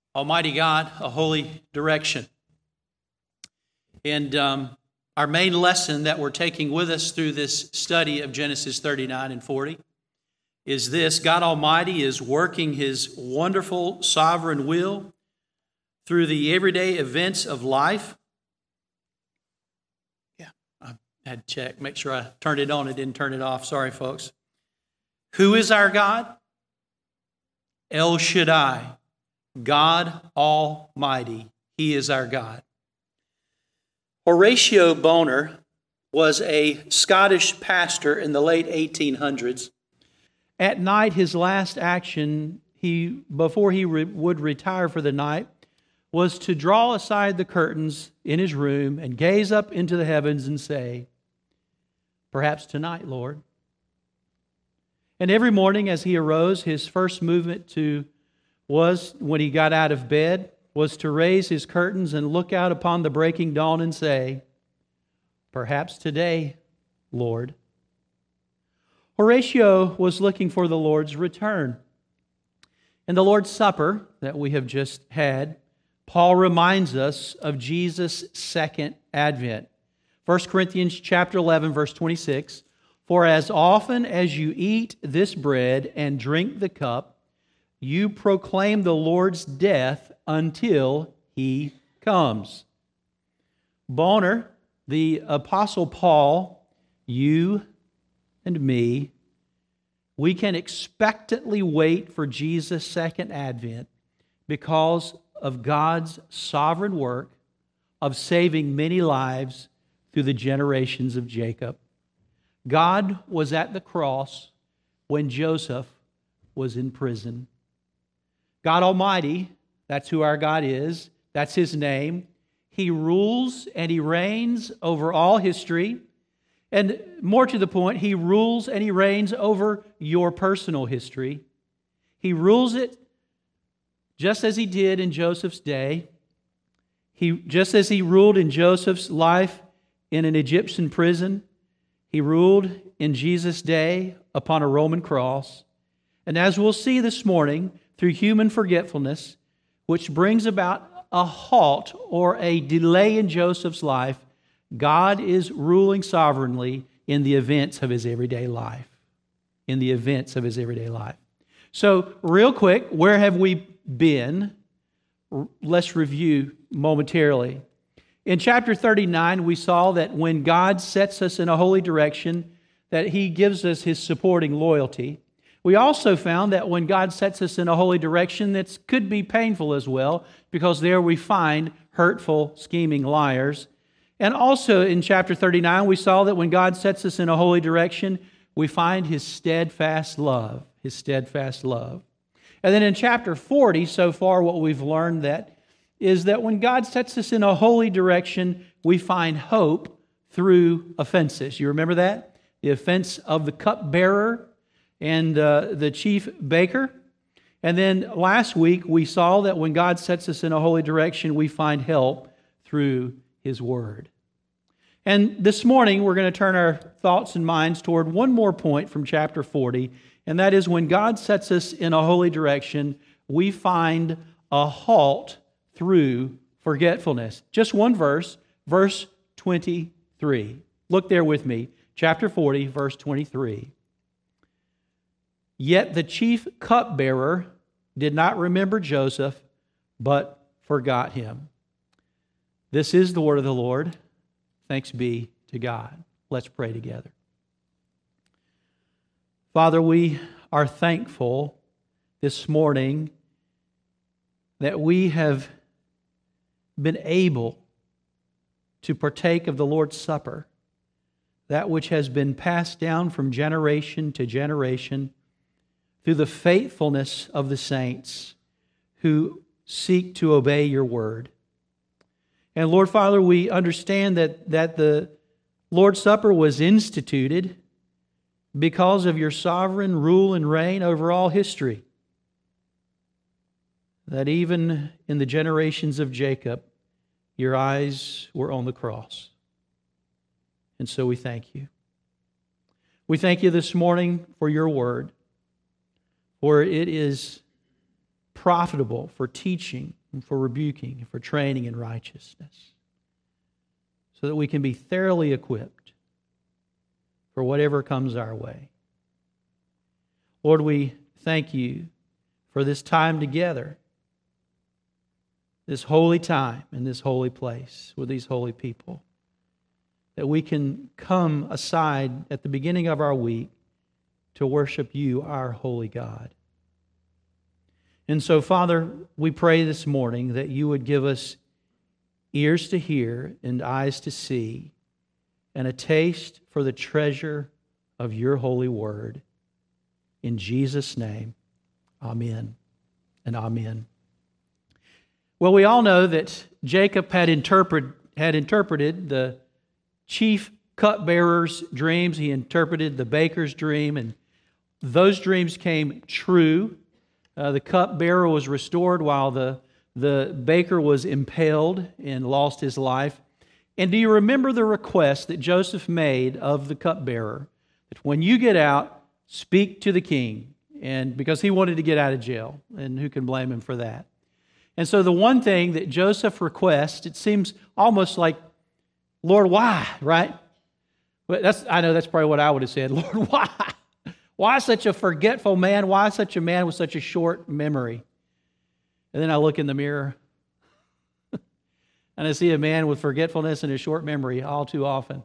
Almighty God, a holy direction. And our main lesson that we're taking with us through this study of Genesis 39 and 40 is this: God Almighty is working His wonderful sovereign will through the everyday events of life. I had to check, make sure I turned it on. I didn't turn it off. Sorry, folks. Who is our God? El Shaddai. God Almighty. He is our God. Horatio Bonar was a Scottish pastor in the late 1800s. At night, his last action, before he would retire for the night, was to draw aside the curtains in his room and gaze up into the heavens and say, "Perhaps tonight, Lord." And every morning as he arose, his first movement was, when he got out of bed, was to raise his curtains and look out upon the breaking dawn and say, "Perhaps today, Lord." Horatio was looking for the Lord's return. In the Lord's Supper that we have just had, Paul reminds us of Jesus' second advent. 1 Corinthians chapter 11, verse 26, "For as often as you eat this bread and drink the cup, you proclaim the Lord's death until He comes." Bonar, the Apostle Paul, you and me, we can expectantly wait for Jesus' second advent because of God's sovereign work of saving many lives through the generations of Jacob. God was at the cross when Joseph was in prison. God Almighty, that's who our God is, that's His name. He rules and He reigns over all history. And more to the point, He rules and He reigns over your personal history. He rules it just as He did in Joseph's day. Just as He ruled in Joseph's life in an Egyptian prison, He ruled in Jesus' day upon a Roman cross. And as we'll see this morning, through human forgetfulness, which brings about a halt or a delay in Joseph's life, God is ruling sovereignly in the events of His everyday life. In the events of His everyday life. So, real quick, where have we been? Let's review momentarily. In chapter 39, we saw that when God sets us in a holy direction, that He gives us His supporting loyalty. We also found that when God sets us in a holy direction, that could be painful as well, because there we find hurtful, scheming liars. And also in chapter 39, we saw that when God sets us in a holy direction, we find His steadfast love. His steadfast love. And then in chapter 40, so far what we've learned is that when God sets us in a holy direction, we find hope through offenses. You remember that? The offense of the cupbearer and the chief baker. And then last week we saw that when God sets us in a holy direction, we find help through His Word. And this morning we're going to turn our thoughts and minds toward one more point from chapter 40, and that is when God sets us in a holy direction, we find a halt through forgetfulness. Just one verse, verse 23. Look there with me, chapter 40, verse 23. "Yet the chief cupbearer did not remember Joseph, but forgot him." This is the word of the Lord. Thanks be to God. Let's pray together. Father, we are thankful this morning that we have been able to partake of the Lord's Supper, that which has been passed down from generation to generation through the faithfulness of the saints who seek to obey Your word. And Lord Father, we understand that the Lord's Supper was instituted because of Your sovereign rule and reign over all history. That even in the generations of Jacob, Your eyes were on the cross. And so we thank You. We thank You this morning for Your word, for it is profitable for teaching and for rebuking and for training in righteousness, so that we can be thoroughly equipped for whatever comes our way. Lord, we thank you for this time together, this holy time in this holy place with these holy people, that we can come aside at the beginning of our week to worship you, our holy God. And so, Father, we pray this morning that you would give us ears to hear and eyes to see, and a taste for the treasure of your holy word. In Jesus' name, amen and amen. Well, we all know that Jacob had interpreted the chief cupbearer's dreams. He interpreted the baker's dream, and those dreams came true. The cupbearer was restored while the baker was impaled and lost his life. And do you remember the request that Joseph made of the cupbearer? That when you get out, speak to the king. And because he wanted to get out of jail, and who can blame him for that? And so the one thing that Joseph requests, it seems almost like, Lord, why, right? But I know that's probably what I would have said. Lord, why? Why such a forgetful man? Why such a man with such a short memory? And then I look in the mirror and I see a man with forgetfulness and a short memory all too often.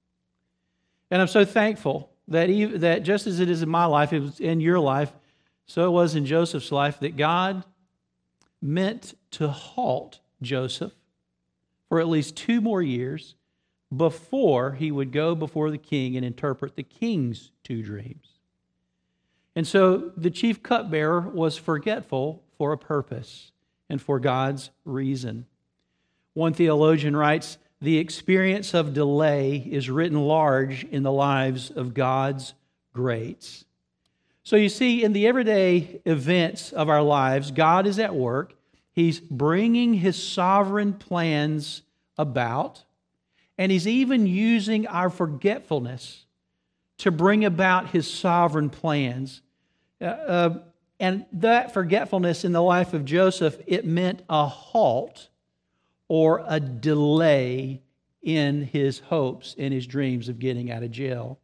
And I'm so thankful that just as it is in my life, it was in your life, so it was in Joseph's life, that God meant to halt Joseph for at least 2 more years before he would go before the king and interpret the king's 2 dreams. And so the chief cupbearer was forgetful for a purpose and for God's reason. One theologian writes, "The experience of delay is written large in the lives of God's greats." So you see, in the everyday events of our lives, God is at work. He's bringing His sovereign plans about, and He's even using our forgetfulness to bring about His sovereign plans. And that forgetfulness in the life of Joseph, it meant a halt or a delay in his hopes, in his dreams of getting out of jail.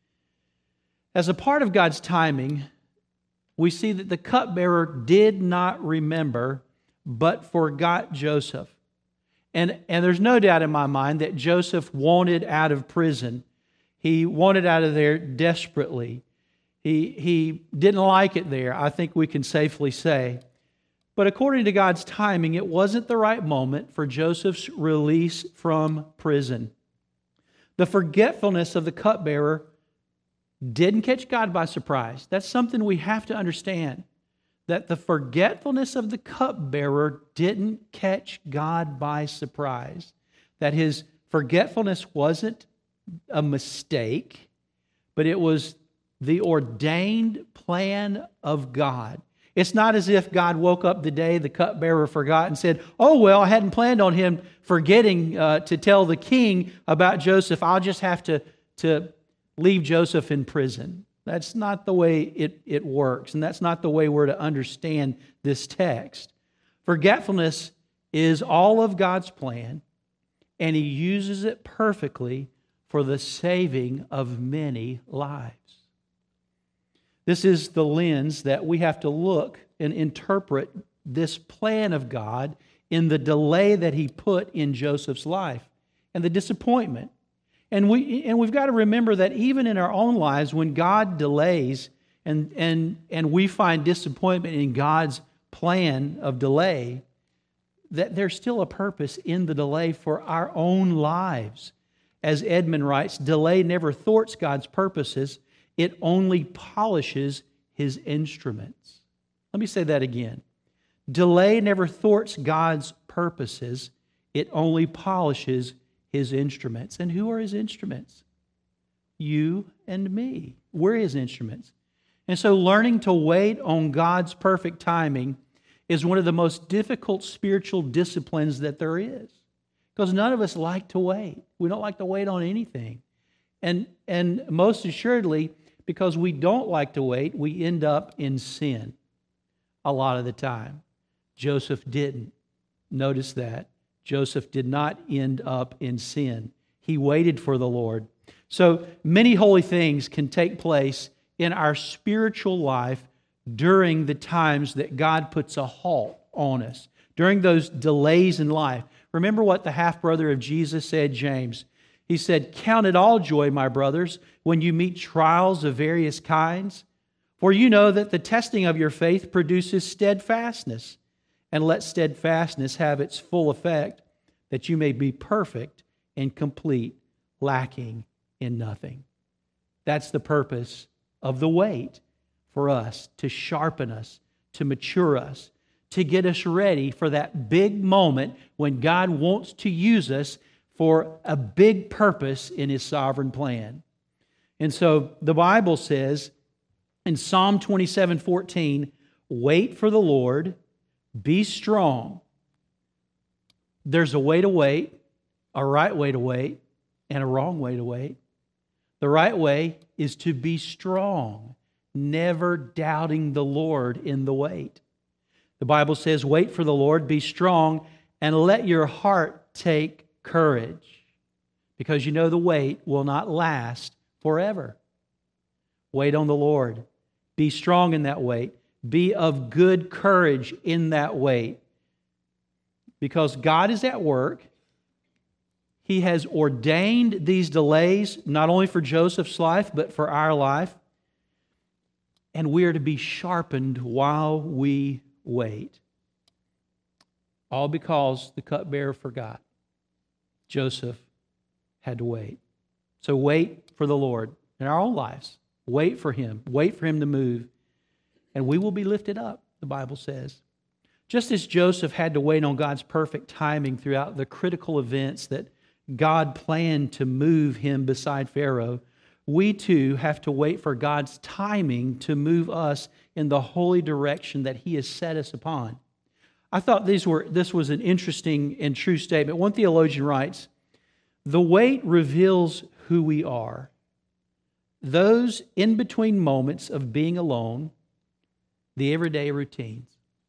As a part of God's timing, we see that the cupbearer did not remember, but forgot Joseph. And there's no doubt in my mind that Joseph wanted out of prison. He wanted out of there desperately. He didn't like it there, I think we can safely say. But according to God's timing, it wasn't the right moment for Joseph's release from prison. The forgetfulness of the cupbearer didn't catch God by surprise. That's something we have to understand. That the forgetfulness of the cupbearer didn't catch God by surprise. That his forgetfulness wasn't a mistake, but it was the ordained plan of God. It's not as if God woke up the day the cupbearer forgot and said, "Oh, well, I hadn't planned on him forgetting to tell the king about Joseph. I'll just have to leave Joseph in prison." That's not the way it works, and that's not the way we're to understand this text. Forgetfulness is all of God's plan, and He uses it perfectly for the saving of many lives. This is the lens that we have to look and interpret this plan of God in the delay that He put in Joseph's life and the disappointment. And we've got to remember that even in our own lives, when God delays and we find disappointment in God's plan of delay, that there's still a purpose in the delay for our own lives. As Edmund writes, delay never thwarts God's purposes. It only polishes His instruments. Let me say that again. Delay never thwarts God's purposes. It only polishes His instruments. And who are His instruments? You and me. We're His instruments. And so learning to wait on God's perfect timing is one of the most difficult spiritual disciplines that there is. Because none of us like to wait. We don't like to wait on anything. And most assuredly, because we don't like to wait, we end up in sin a lot of the time. Joseph didn't. Notice that. Joseph did not end up in sin. He waited for the Lord. So many holy things can take place in our spiritual life during the times that God puts a halt on us, during those delays in life. Remember what the half-brother of Jesus said, James. He said, "Count it all joy, my brothers, when you meet trials of various kinds. For you know that the testing of your faith produces steadfastness. And let steadfastness have its full effect, that you may be perfect and complete, lacking in nothing." That's the purpose of the wait for us, to sharpen us, to mature us, to get us ready for that big moment when God wants to use us for a big purpose in His sovereign plan. And so the Bible says in Psalm 27:14, "Wait for the Lord, be strong." There's a way to wait, a right way to wait, and a wrong way to wait. The right way is to be strong, never doubting the Lord in the wait. The Bible says, "Wait for the Lord, be strong, and let your heart take courage," because you know the wait will not last forever. Wait on the Lord. Be strong in that wait. Be of good courage in that wait. Because God is at work. He has ordained these delays, not only for Joseph's life, but for our life. And we are to be sharpened while we wait. All because the cupbearer forgot. Joseph had to wait. So wait for the Lord in our own lives. Wait for Him. Wait for Him to move. And we will be lifted up, the Bible says. Just as Joseph had to wait on God's perfect timing throughout the critical events that God planned to move him beside Pharaoh, we too have to wait for God's timing to move us in the holy direction that He has set us upon. I thought this was an interesting and true statement. One theologian writes, "The wait reveals who we are. Those in between moments of being alone, the everyday routines.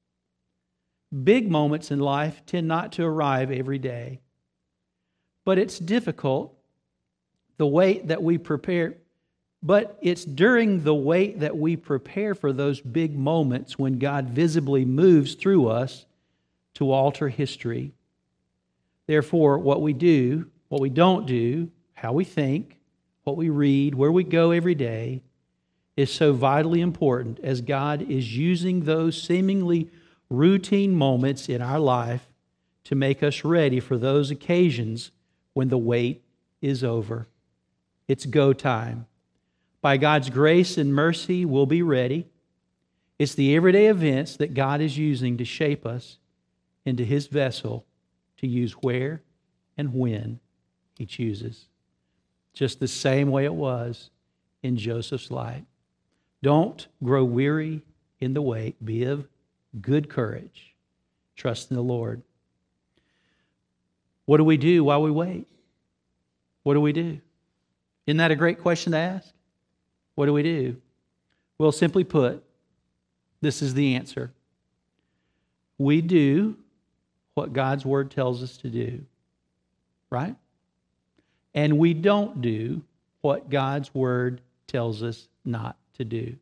Big moments in life tend not to arrive every day. But it's difficult, the wait that we prepare, but it's during the wait that we prepare for those big moments when God visibly moves through us to alter history. Therefore, what we do, what we don't do, how we think, what we read, where we go every day, is so vitally important as God is using those seemingly routine moments in our life to make us ready for those occasions when the wait is over. It's go time. By God's grace and mercy, we'll be ready. It's the everyday events that God is using to shape us into His vessel to use where and when He chooses. Just the same way it was in Joseph's life. Don't grow weary in the wait. Be of good courage. Trust in the Lord. What do we do while we wait? What do we do? Isn't that a great question to ask? What do we do? Well, simply put, this is the answer. We do what God's Word tells us to do, right? And we don't do what God's Word tells us not to do.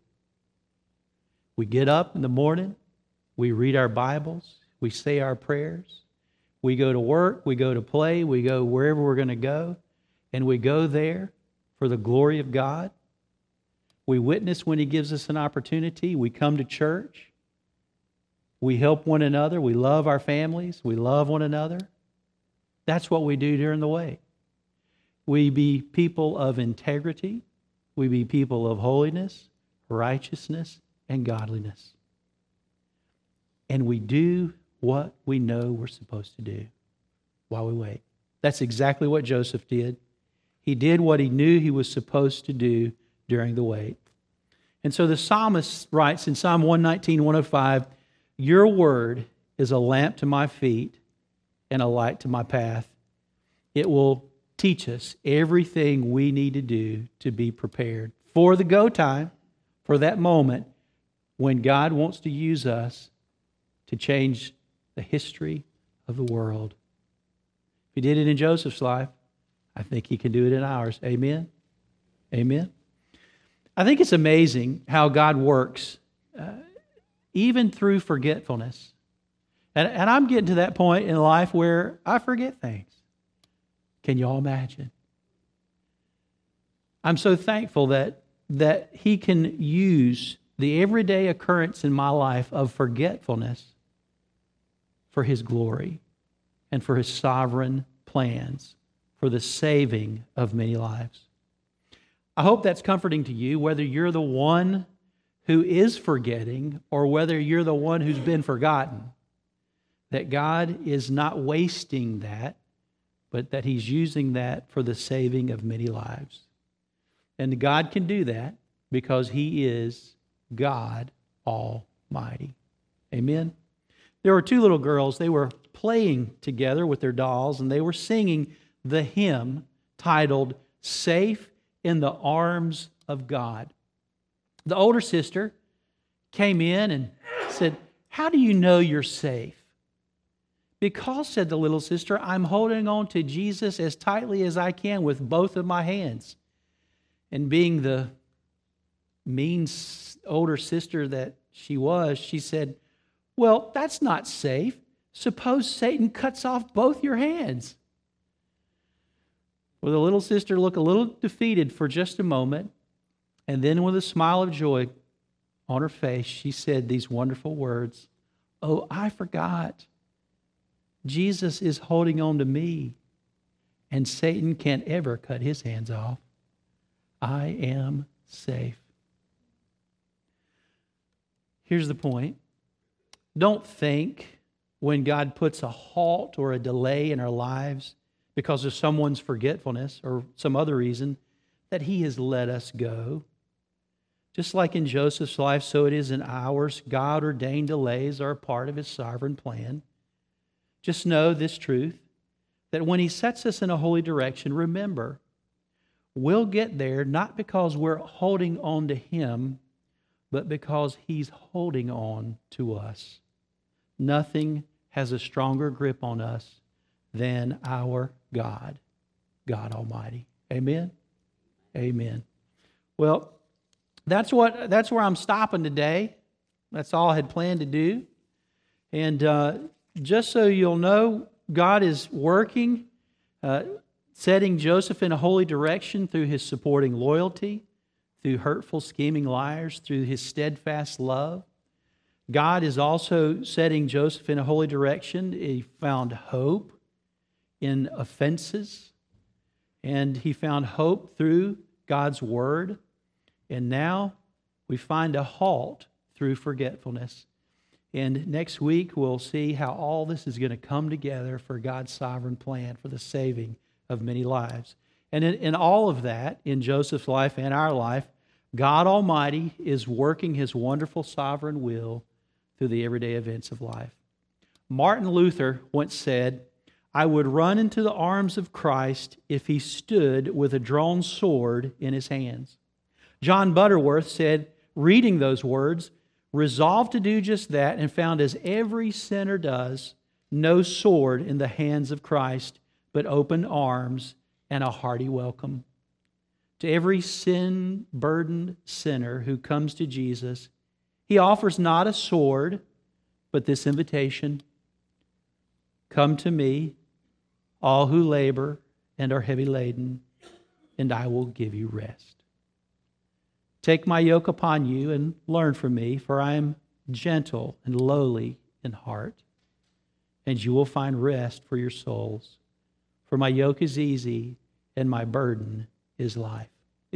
We get up in the morning, we read our Bibles, we say our prayers, we go to work, we go to play, we go wherever we're going to go, and we go there for the glory of God. We witness when He gives us an opportunity. We come to church. We help one another. We love our families. We love one another. That's what we do during the wait. We be people of integrity. We be people of holiness, righteousness, and godliness. And we do what we know we're supposed to do while we wait. That's exactly what Joseph did. He did what he knew he was supposed to do during the wait. And so the psalmist writes in Psalm 119, 105, "Your word is a lamp to my feet and a light to my path." It will teach us everything we need to do to be prepared for the go time, for that moment when God wants to use us to change the history of the world. If He did it in Joseph's life, I think He can do it in ours. Amen? Amen? I think it's amazing how God works, even through forgetfulness. And I'm getting to that point in life where I forget things. Can you all imagine? I'm so thankful that He can use the everyday occurrence in my life of forgetfulness for His glory and for His sovereign plans for the saving of many lives. I hope that's comforting to you, whether you're the one who is forgetting or whether you're the one who's been forgotten, that God is not wasting that, but that He's using that for the saving of many lives. And God can do that because He is God Almighty. Amen? There were two little girls. They were playing together with their dolls, and they were singing the hymn titled, "Safe in the Arms of God." The older sister came in and said, "How do you know you're safe?" "Because," said the little sister, "I'm holding on to Jesus as tightly as I can with both of my hands." And being the mean older sister that she was, she said, "Well, that's not safe. Suppose Satan cuts off both your hands." Well, the little sister looked a little defeated for just a moment, and then with a smile of joy on her face, she said these wonderful words, "Oh, I forgot. Jesus is holding on to me, and Satan can't ever cut his hands off. I am safe." Here's the point. Don't think when God puts a halt or a delay in our lives because of someone's forgetfulness or some other reason that He has let us go. Just like in Joseph's life, so it is in ours. God-ordained delays are a part of His sovereign plan. Just know this truth, that when He sets us in a holy direction, remember, we'll get there not because we're holding on to Him, but because He's holding on to us. Nothing has a stronger grip on us than our God, God Almighty. Amen? Amen. Well, that's where I'm stopping today. That's all I had planned to do. And just so you'll know, God is working, setting Joseph in a holy direction through His supporting loyalty, through hurtful, scheming liars, through His steadfast love. God is also setting Joseph in a holy direction. He found hope in offenses, and he found hope through God's Word. And now we find a halt through forgetfulness. And next week we'll see how all this is going to come together for God's sovereign plan for the saving of many lives. And in all of that, in Joseph's life and our life, God Almighty is working His wonderful sovereign will through the everyday events of life. Martin Luther once said, "I would run into the arms of Christ if He stood with a drawn sword in His hands." John Butterworth said, reading those words, "Resolved to do just that and found, as every sinner does, no sword in the hands of Christ, but open arms and a hearty welcome." To every sin-burdened sinner who comes to Jesus, He offers not a sword, but this invitation: "Come to me, all who labor and are heavy laden, and I will give you rest. Take my yoke upon you and learn from me, for I am gentle and lowly in heart, and you will find rest for your souls. For my yoke is easy and my burden is light."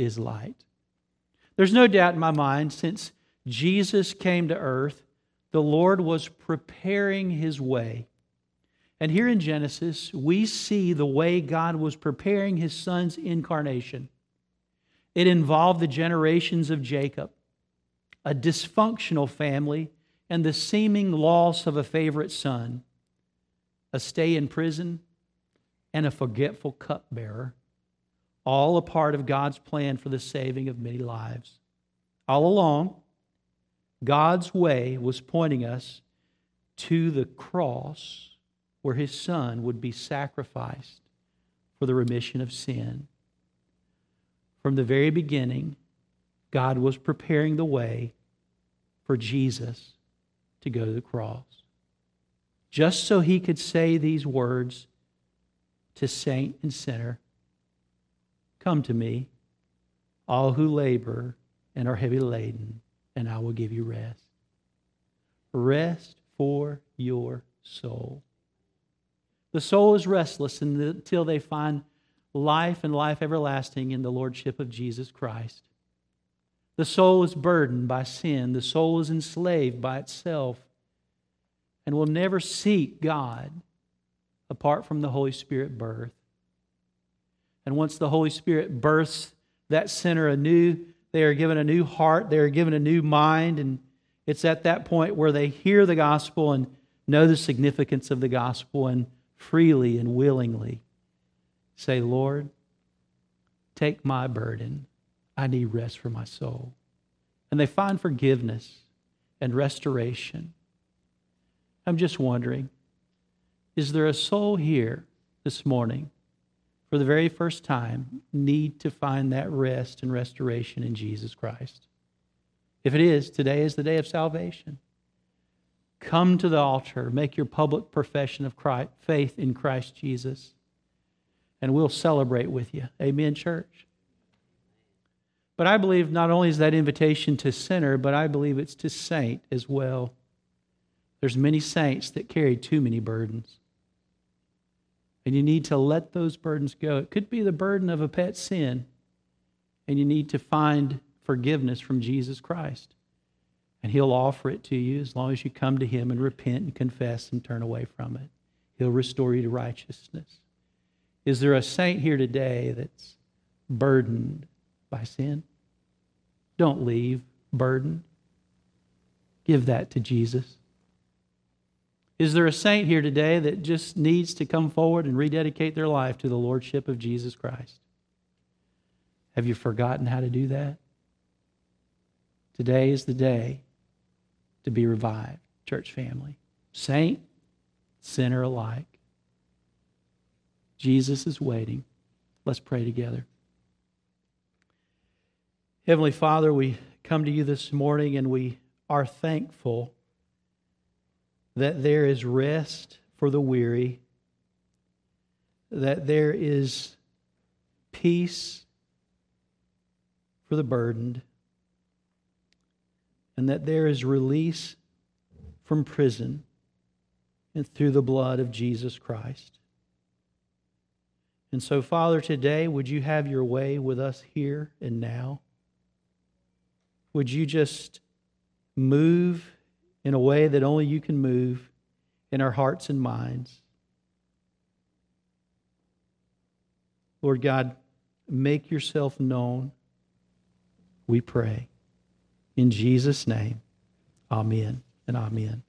There's no doubt in my mind, since Jesus came to earth, the Lord was preparing His way. And here in Genesis, we see the way God was preparing His Son's incarnation. It involved the generations of Jacob, a dysfunctional family, and the seeming loss of a favorite son, a stay in prison, and a forgetful cupbearer, all a part of God's plan for the saving of many lives. All along, God's way was pointing us to the cross where His Son would be sacrificed for the remission of sin. From the very beginning, God was preparing the way for Jesus to go to the cross, just so He could say these words to saint and sinner, "Come to me, all who labor and are heavy laden, and I will give you rest." Rest for your soul. The soul is restless until they find life and life everlasting in the Lordship of Jesus Christ. The soul is burdened by sin. The soul is enslaved by itself and will never seek God apart from the Holy Spirit birth. And once the Holy Spirit births that sinner anew, they are given a new heart, they are given a new mind, and it's at that point where they hear the gospel and know the significance of the gospel and freely and willingly say, "Lord, take my burden. I need rest for my soul." And they find forgiveness and restoration. I'm just wondering, is there a soul here this morning for the very first time need to find that rest and restoration in Jesus Christ? If it is, today is the day of salvation. Come to the altar, make your public profession of Christ, faith in Christ Jesus, and we'll celebrate with you. Amen, church? But I believe not only is that invitation to sinner, but I believe it's to saint as well. There's many saints that carry too many burdens. And you need to let those burdens go. It could be the burden of a pet sin, and you need to find forgiveness from Jesus Christ. And He'll offer it to you as long as you come to Him and repent and confess and turn away from it. He'll restore you to righteousness. Is there a saint here today that's burdened by sin? Don't leave burdened. Give that to Jesus. Is there a saint here today that just needs to come forward and rededicate their life to the Lordship of Jesus Christ? Have you forgotten how to do that? Today is the day to be revived, church family. Saint, sinner alike. Jesus is waiting. Let's pray together. Heavenly Father, we come to you this morning and we are thankful that there is rest for the weary, that there is peace for the burdened, and that there is release from prison and through the blood of Jesus Christ. And so, Father, today, would you have your way with us here and now? Would you just move in a way that only you can move in our hearts and minds? Lord God, make yourself known, we pray. In Jesus' name, amen and amen.